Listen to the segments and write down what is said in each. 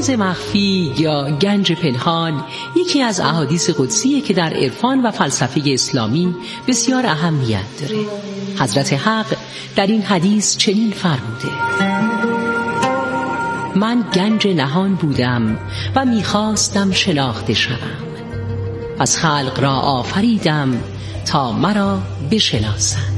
کنز مخفی یا گنج پنهان یکی از احادیث قدسیه که در عرفان و فلسفه اسلامی بسیار اهمیت داره. حضرت حق در این حدیث چنین فرموده: من گنج نهان بودم و میخواستم شناخته شوم، پس خلق را آفریدم تا مرا بشناسند.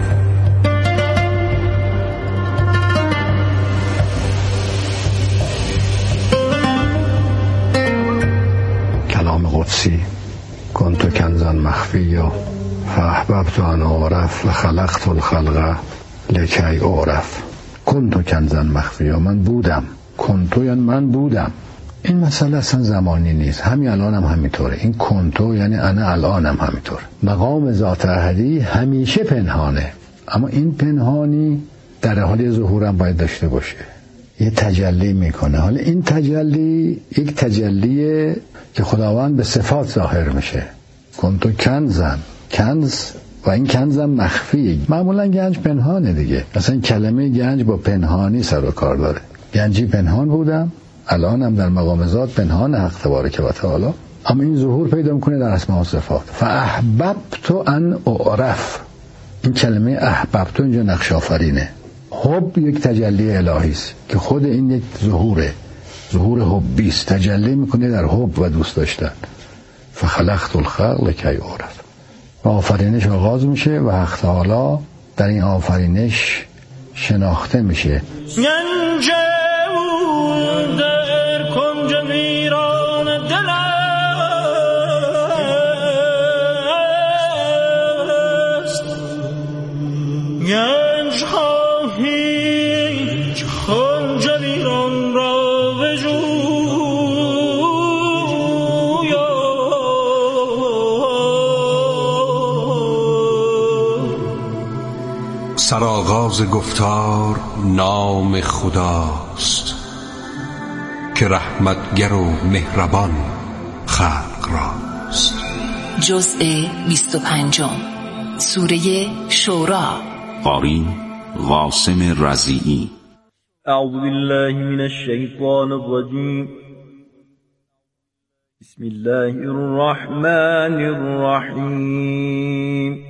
کلام قدسی: کنت کنزا مخفیا فاحببت ان اعرف و خلقت الخلق لکی اعرف. کنت کنزا مخفیا، من بودم. کنتو یعنی من بودم. این مسئله اصلا زمانی نیست، همین الان هم همینطوره. این کنتو یعنی انا الان هم همینطوره. مقام ذات احدی همیشه پنهانه، اما این پنهانی در حال ظهور هم باید داشته باشه، یه تجلی میکنه. حالا این تجلی یک تجلیه که خداوند به صفات ظاهر میشه. کنتو کنزن، کنز، و این کنزم مخفیه. معمولا گنج پنهانه دیگه، مثلا کلمه گنج با پنهانی سر و کار داره. گنجی پنهان بودم، الانم در مقام ذات پنهان حق تبارک و تعالی، اما این ظهور پیدا میکنه در اسماء و صفات. فاحببت ان اعرف، این کلمه احببت اینجا نقش آفرینه. حب یک تجلی الهی است که خود این یک ظهوره، ظهور حبی است، تجلی میکنه در حب و دوست داشتن. فخلقت الخلق لکی اعرف، و آفرینش آغاز میشه و حق تعالی در این آفرینش شناخته میشه. سرآغاز گفتار نام خداست که رحمتگر و مهربان خلق راست. جزء 25 سوره شورا. قاری قاسم رضیعی. اعوذ بالله من الشیطان الرجیم. بسم الله الرحمن الرحیم.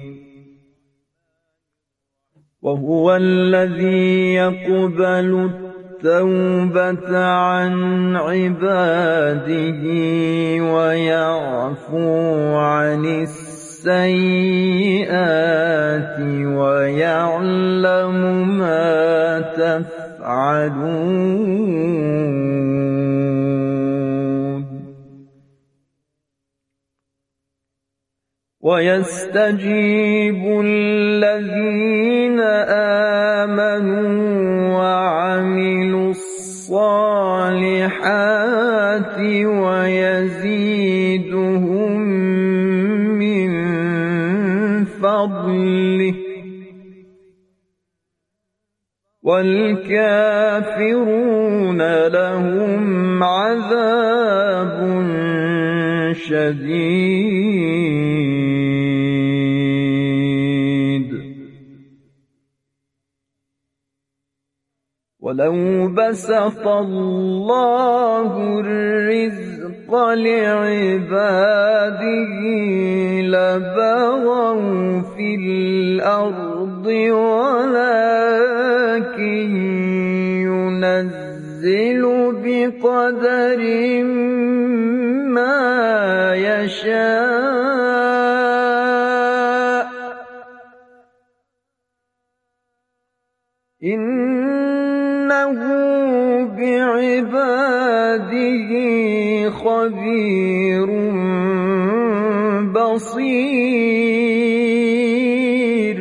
وهو الذي يقبل التوبة عن عباده ويعفو عن السيئات ويعلم ما تفعلون ويستجيب الذين آمنوا وعملوا الصالحات ويزيدهم من فضله والكافرون لهم عذاب شديد. ولو بسط الله الرزق لعباده لبغوا في الأرض ولكن ينزل بقدر ما يشاء إنه بعباده خبير بصير.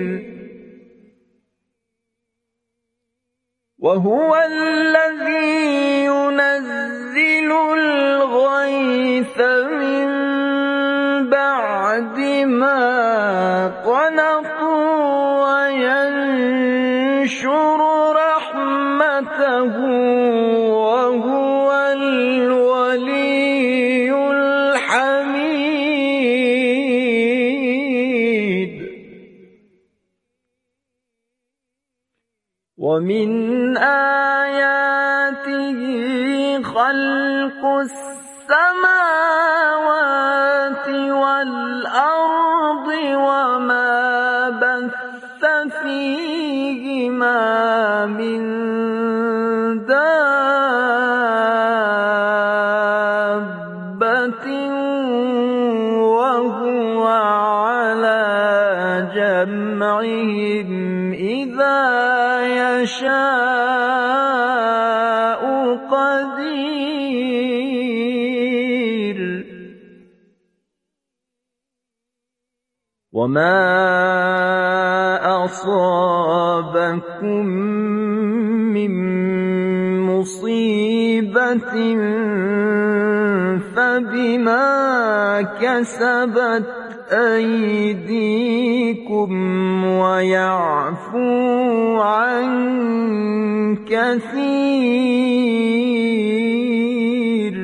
وهو الذي ينزل الغيث من بعد ما قنطوا وينشر رحمته وهو الولي الحميد. ومن ومن آياته خلق السماوات والأرض وما بث فيهما من دابة وهو على جمعهم إذا يشاء قدير وما أصابكم من مصيبة فبما كسبت أيديكم ويعفو عن كثير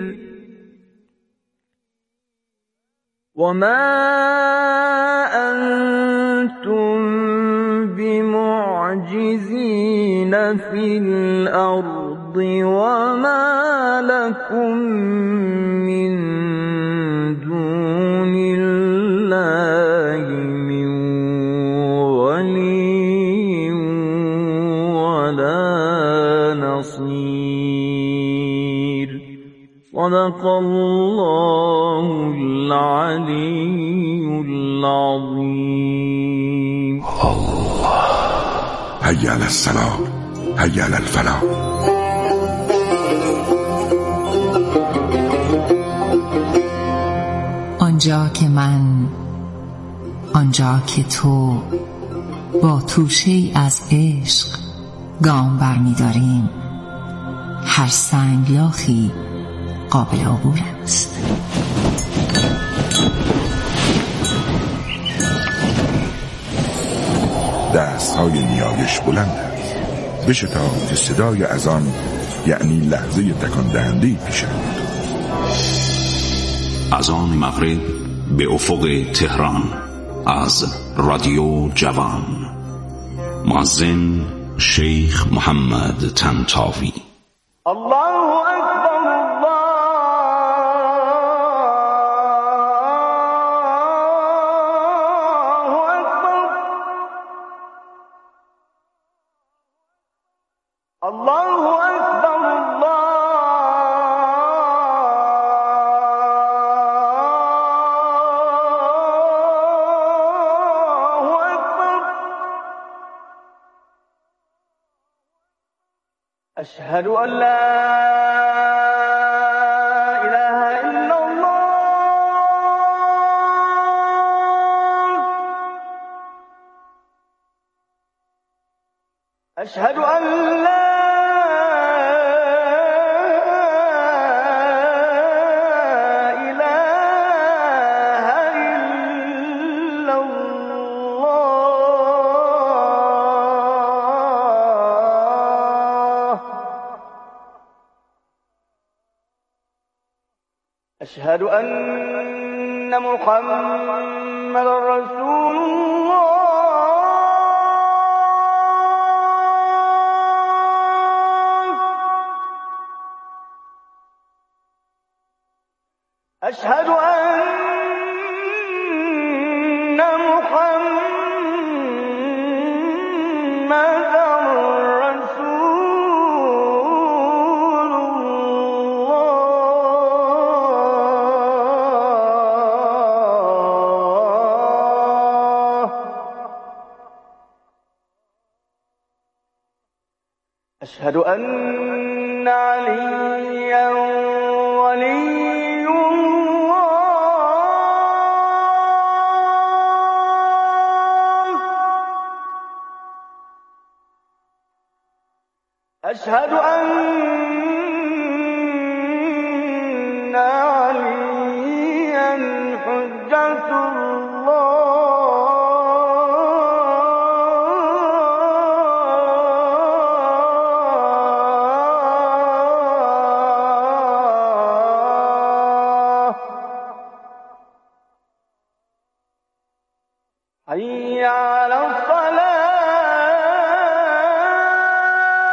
وما أنتم بمعجزين في الأرض وما لكم من دون الله من ولي ولا نصير صدق الله العلي العظيم. هيا على السلام، هيا على الفلاح. آنجا که من، آنجا که تو با توشه‌ای از عشق گام برمی داریم، هر سنگلاخی قابل عبور است. دستهای نیایش بلند است، بشتاب که صدای اذان یعنی لحظه تکان دهنده پیش روید. اذان مغرب به افق تهران از رادیو جوان. مؤذن شیخ محمد طنطاوی. الله اکبر الله اکبر أشهد أن لا إله إلا الله أشهد أن لا أشهد أن محمد رسول الله أشهد أن محمد أشهد أن عليا ولي الله أشهد أن عليا حجة الله حي على الصلاة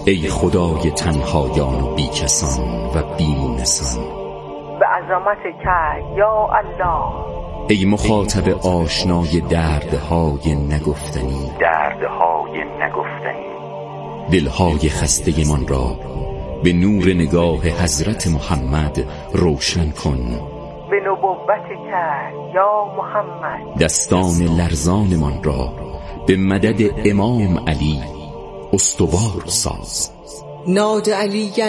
ای خدای تنهایان و بیکسان و بیمونسان، به عظمتک یا الله. ای مخاطب آشنای دردهای نگفتنی، دلهای خسته من را به نور نگاه حضرت محمد روشن کن. به نبوتک یا محمد، دستان لرزان من را به مدد امام علی استوار ساز. ناد علیاً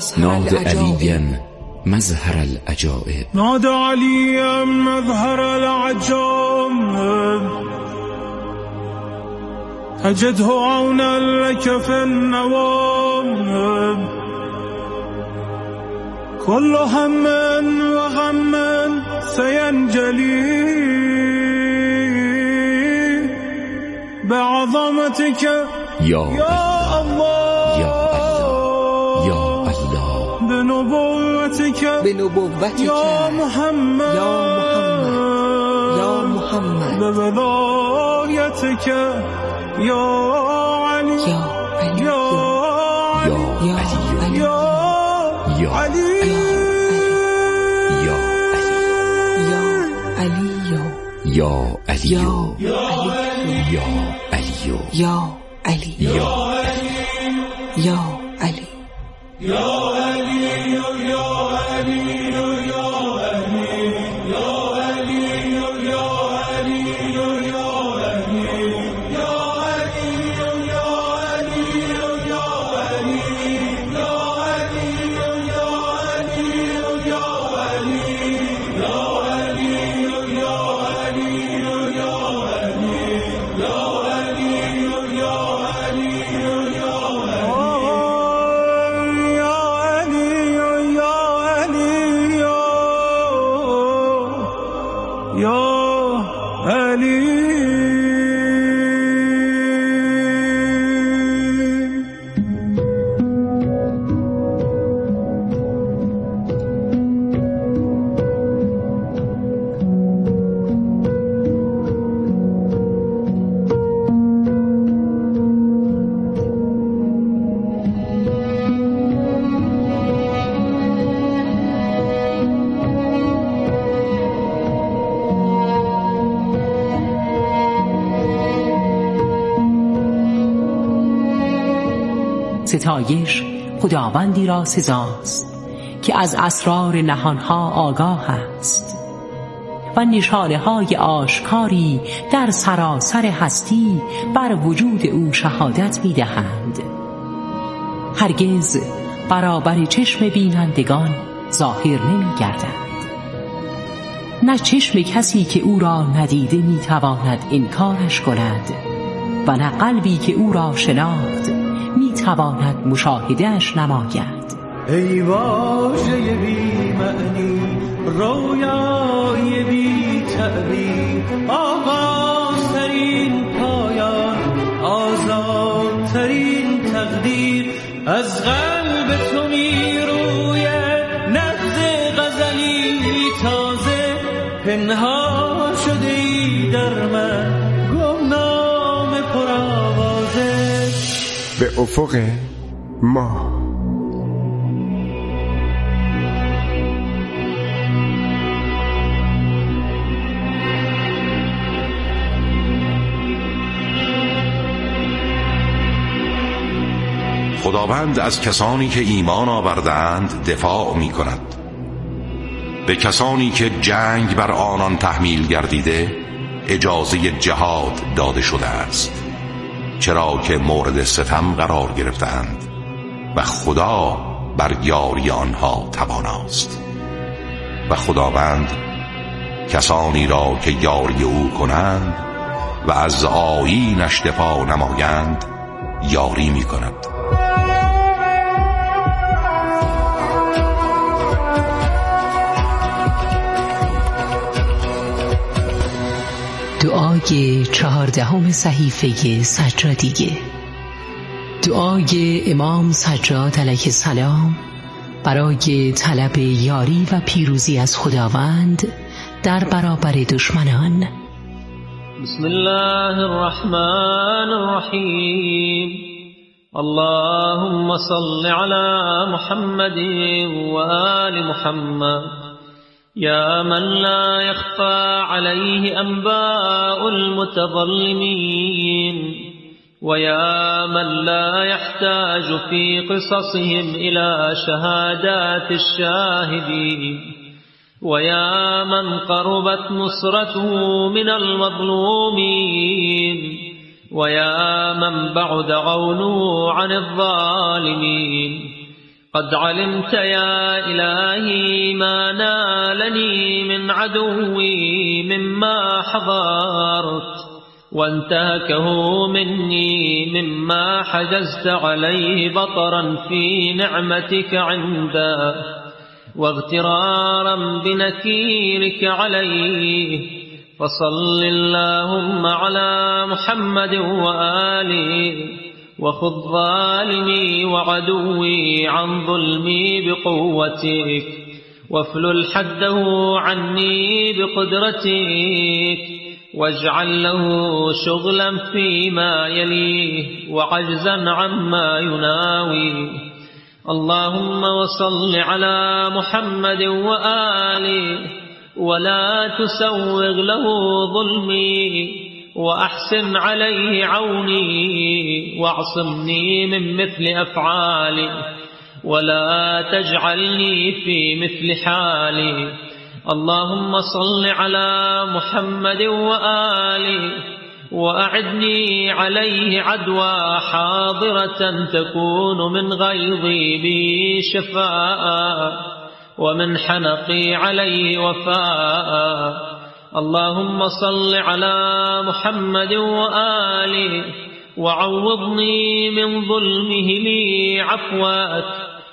مظهر العجائب، ناد علیاً مظهر العجائب، تجده عونا لك في النوائب، كل هم وغم سينجلي بعظمتك یا الله، یا الله، یا الله، بنبوتك یا محمد، یا محمد، بولایتك یا علی، یا علی، یا علی، یا علی، یا علی، یا علی، یا علی، یا ستایش خداوندی را سزاست که از اسرار نهانها آگاه است و نشانه های آشکاری در سراسر هستی بر وجود او شهادت می دهند. هرگز برابر چشم بینندگان ظاهر نمی گردند. نه چشم کسی که او را ندیده می تواند انکارش کند و نه قلبی که او را شناخت می تواند مشاهدهش نماید. ای واژه بی معنی، رویای بی تعبیر، آغازترین پایان، آزادترین تقدیر، از قلب تو می روید نبض غزلی تازه، پنهان شده ای در من گمنام پرآوازه. به افق ما خداوند از کسانی که ایمان آوردند دفاع می کند. به کسانی که جنگ بر آنان تحمیل گردیده اجازه جهاد داده شده است، چرا که مورد ستم قرار گرفتند و خدا بر یاری آنها تواناست. و خداوند کسانی را که یاری او کنند و از آیینش دفاع نمایند یاری می کند. دعای 14 صحیفه سجادیه. دعای امام سجاد علیه السلام برای طلب یاری و پیروزی از خداوند در برابر دشمنان. بسم الله الرحمن الرحیم. اللهم صل على محمد وآل محمد يا من لا يخفى عليه أنباء المتظلمين ويا من لا يحتاج في قصصهم إلى شهادات الشاهدين ويا من قربت نصرته من المظلومين ويا من بعد عونه عن الظالمين قد علمت يا إلهي ما نالني من عدوي مما حضرت وانتهكه مني مما حجزت عليه بطرا في نعمتك عنده واغترارا بنكيرك عليه فصل اللهم على محمد وآله وخذ ظالمي وعدوي عن ظلمي بقوتك وافلل حده عني بقدرتك واجعل له شغلا فيما يليه وعجزا عما يناوي اللهم وصل على محمد وآله ولا تسوغ له ظلمي وأحسن عليه عوني واعصمني من مثل أفعالي ولا تجعلني في مثل حالي اللهم صل على محمد وآله وأعدني عليه عدوى حاضرة تكون من غيظي بي شفاء ومن حنقي عليه وفاء اللهم صل على محمد وآله وعوضني من ظلمه لي عفوك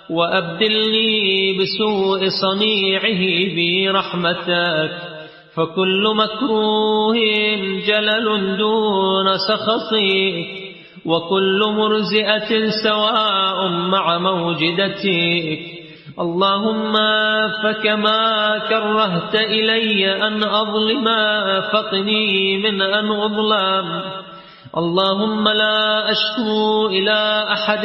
وأبدلني بسوء صنيعه برحمتك فكل مكروه جلل دون سخطك وكل مرزئة سواء مع موجدتك اللهم فكما كرهت إلي أن أظلم فقني من أن أظلم اللهم لا أشكو إلى أحد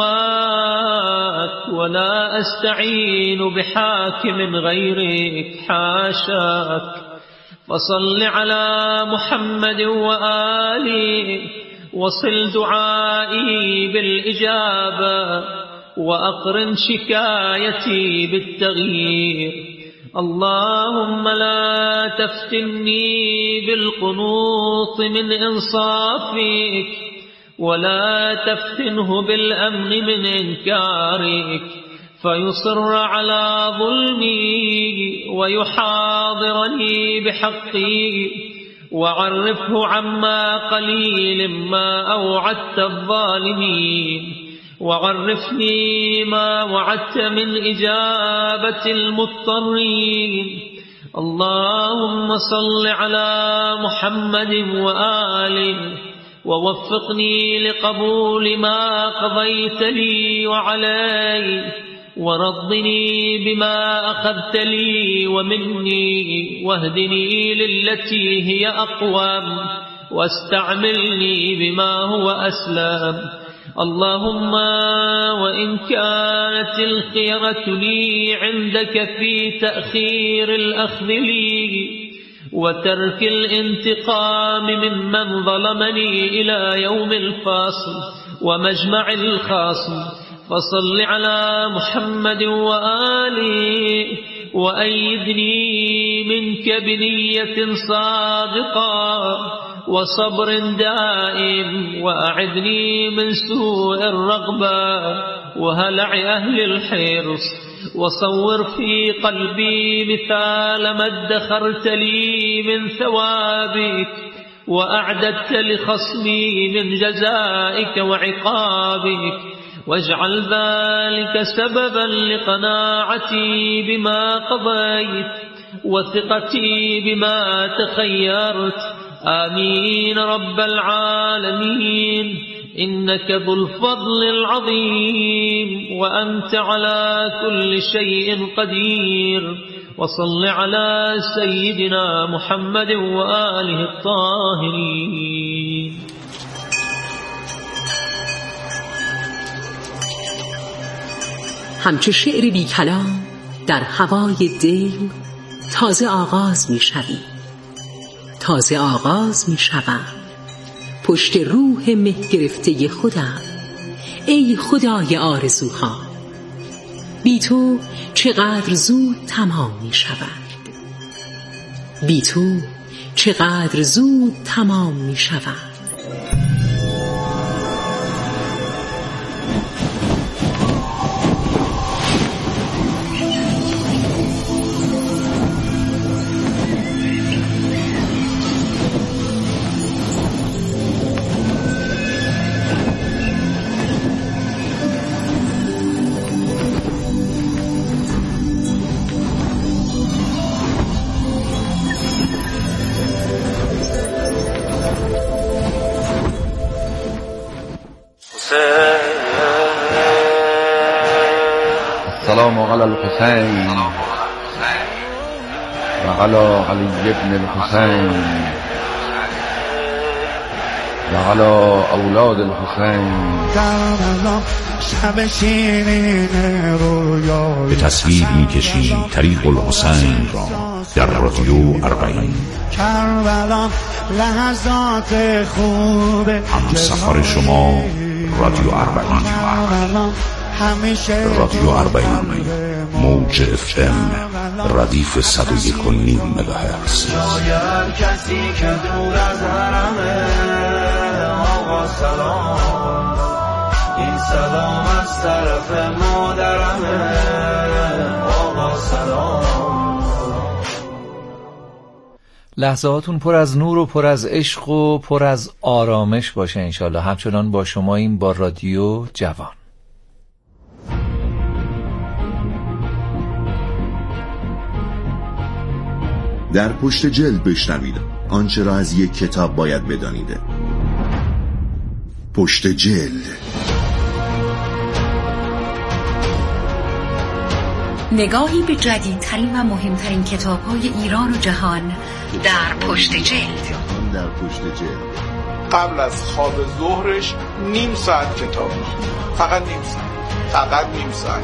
سواك ولا أستعين بحاكم غيرك حاشاك فصل على محمد وآله وصل دعائي بالإجابة وأقرن شكايتي بالتغيير اللهم لا تفتني بالقنوط من إنصافك ولا تفتنه بالأمن من إنكارك فيصر على ظلمي ويحاضرني بحقي وعرفه عما قليل ما أوعدت الظالمين وعرفني ما وعدت من إجابة المضطرين اللهم صل على محمد وآله ووفقني لقبول ما قضيت لي وعلي ورضني بما أخذت لي ومني واهدني للتي هي أقوم واستعملني بما هو أسلم اللهم وإن كانت الخيرة لي عندك في تأخير الأخذ لي وترك الانتقام ممن ظلمني إلى يوم الفاصل ومجمع الخاصم فصل على محمد وآله وأيدني منك بنية صادقة وصبر دائم وأعذني من سوء الرغبة وهلع أهل الحرص وصور في قلبي مثال ما ادخرت لي من ثوابك وأعددت لخصمي من جزائك وعقابك واجعل ذلك سببا لقناعتي بما قضيت وثقتي بما تخيرت آمين رب العالمين إنك ذو الفضل العظيم وأنت على كل شيء قدير وصل على سيدنا محمد وآله الطاهرين. همچو شعر بی کلام در هوای دل تازه آغاز می شوی. تازه آغاز می شوم پشت روح مه گرفته خودم. ای خدای آرزوها، بی تو چقدر زود تمام می شود. بی تو چقدر زود تمام می شود. السلام علی الحسین و علی علی ابن الحسین و علی اولاد الحسین. به تصویر می‌کشیم طریق الحسین را در رادیو اربعین. هم سفر شما رادیو اربعین. رادیو اربعین موج FM ردیف 101.5 مگاهرتز. شاید کسی که دور از حرمه آقا سلام، این سلام از طرف مادرمه آقا سلام. لحظاتون پر از نور و پر از عشق و پر از آرامش باشه انشالله. همچنان با شما این با رادیو جوان. در پشت جلد بشنوید آنچه را از یک کتاب باید بدانید. پشت جلد. نگاهی به جدیدترین و مهمترین کتاب‌های ایران و جهان در پشت جلد. در پشت جلد. قبل از خواب ظهرش نیم ساعت کتاب می‌خونه. فقط نیم ساعت. فقط نیم ساعت.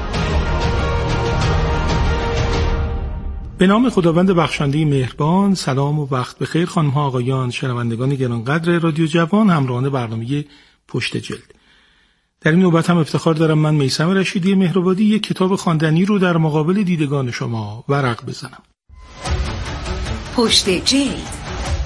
به نام خداوند بخشنده مهربان. سلام و وقت بخیر خانم‌ها آقایان، شنوندگان گرانقدر رادیو جوان، همراهان برنامه پشت جلد. در این نوبت هم افتخار دارم من میثم رشیدی مهرآبادی یک کتاب خواندنی رو در مقابل دیدگان شما ورق بزنم. پشت جلد.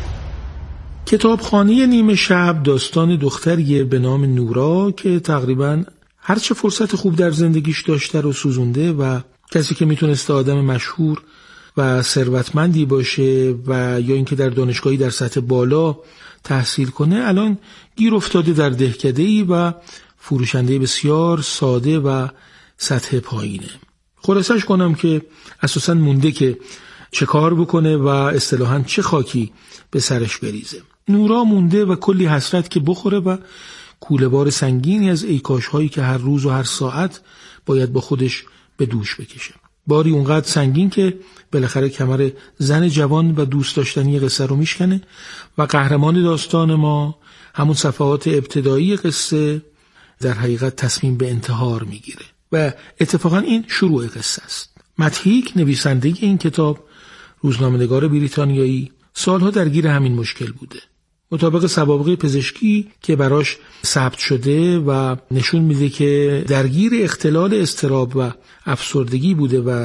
کتابخانه نیمه شب داستان دختریه به نام نورا که تقریباً هرچه فرصت خوب در زندگیش داشته رو سوزونده و کسی که میتونسته آدم مشهور و ثروتمندی باشه و یا اینکه در دانشگاهی در سطح بالا تحصیل کنه، الان گیر افتاده در دهکده‌ای و فروشنده بسیار ساده و سطح پایینه. خلاصش کنم که اساساً مونده که چه کار بکنه و اصطلاحاً چه خاکی به سرش بریزه. نورا مونده و کلی حسرت که بخوره و کوله‌بار سنگینی از ایکاش‌هایی که هر روز و هر ساعت باید با خودش به دوش بکشه. باری اونقدر سنگین که بالاخره کمر زن جوان و دوست داشتنی قصه رو میشکنه و قهرمان داستان ما همون صفحات ابتدایی قصه در حقیقت تصمیم به انتحار میگیره و اتفاقا این شروع قصه است. مت هیک نویسنده این کتاب، روزنامه‌نگار بریتانیایی، سالها درگیر همین مشکل بوده. مطابق سوابق پزشکی که براش ثبت شده و نشون میده که درگیر اختلال اضطراب و افسردگی بوده و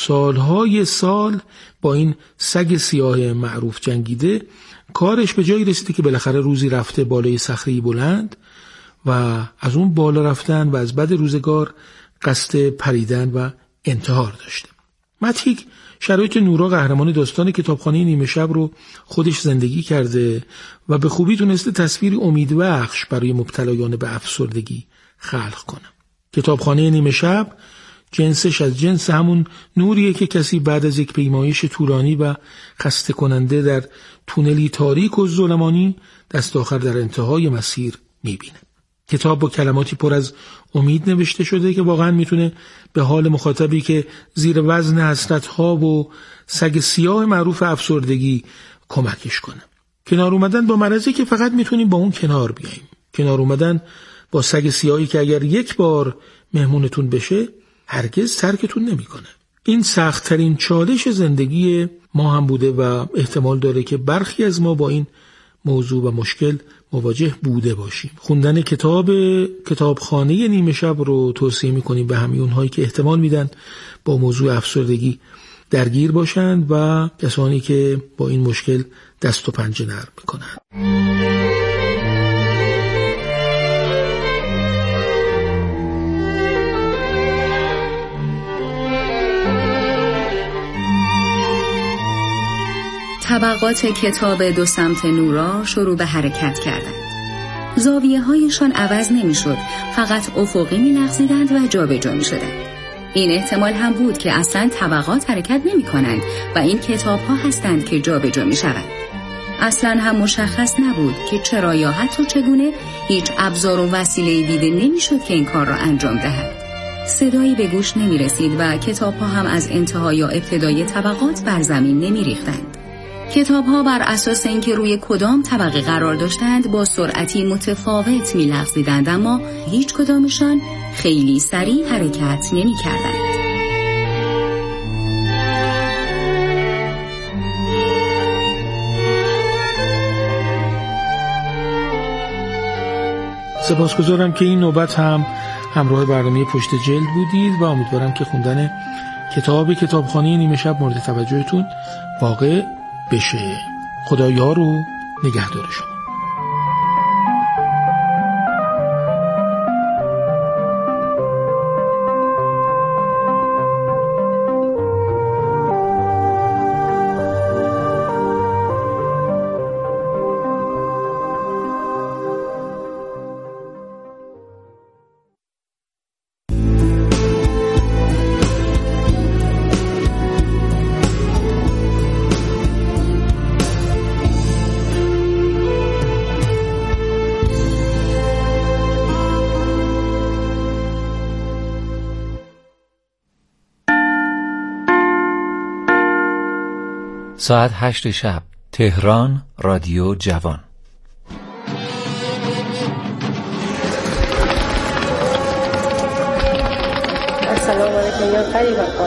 سالهای سال با این سگ سیاه معروف جنگیده، کارش به جایی رسیده که بالاخره روزی رفته بالای صخره‌ای بلند و از اون بالا رفتن و از بد روزگار قصد پریدن و انتحار داشته. مت هیک شرایط نورا قهرمان داستان کتابخانه نیمه شب رو خودش زندگی کرده و به خوبی تونسته تصویری امیدبخش برای مبتلایان به افسردگی خلق کنه. کتابخانه نیمه شب جنسش از جنس همون نوریه که کسی بعد از یک پیمایش طولانی و خسته کننده در تونلی تاریک و ظلمانی دست آخر در انتهای مسیر میبینه. کتاب با کلماتی پر از امید نوشته شده که واقعا میتونه به حال مخاطبی که زیر وزن حسرت‌ها و سگ سیاه معروف افسردگی کمکش کنه. کنار اومدن با مرضی که فقط میتونیم با اون کنار بیاییم. کنار اومدن با سگ سیاهی که اگر یک بار مهمونتون بشه هرگز ترکتون نمیکنه. این سخت‌ترین چالش زندگی ما هم بوده و احتمال داره که برخی از ما با این موضوع و مشکل مواجه بوده باشیم. خوندن کتابخانه نیمه شب رو توصیه میکنیم به همه اونهایی که احتمال میدن با موضوع افسردگی درگیر باشند و کسانی که با این مشکل دست و پنجه نرم میکنند. طبقات کتاب دو سمت نورا شروع به حرکت کردند. زاویه هایشان عوض نمی شد، فقط افقی می لغزیدند و جا به جا می شدند. این احتمال هم بود که اصلا طبقات حرکت نمی کنند و این کتاب ها هستند که جا به جا می شوند. اصلا هم مشخص نبود که چرا یا حتی چگونه هیچ ابزار و وسیله دیده نمی شد که این کار را انجام دهد. صدایی به گوش نمی رسید و کتاب ها هم از انتها یا ابتدای طبقات بر زمین نمی ریختند. کتاب‌ها بر اساس اینکه روی کدام طبقه قرار داشتند با سرعتی متفاوت می‌لغزیدند، اما هیچ کدامشان خیلی سریع حرکت نمی‌کردند. سپاسگزارم که این نوبت هم همراه برنامه پشت جلد بودید و امیدوارم که خوندن کتابخانه نیمه شب مورد توجهتون واقع بشه. خدا یار و نگهدار شما. ساعت 8 شب، تهران، رادیو جوان. السلام علیکم.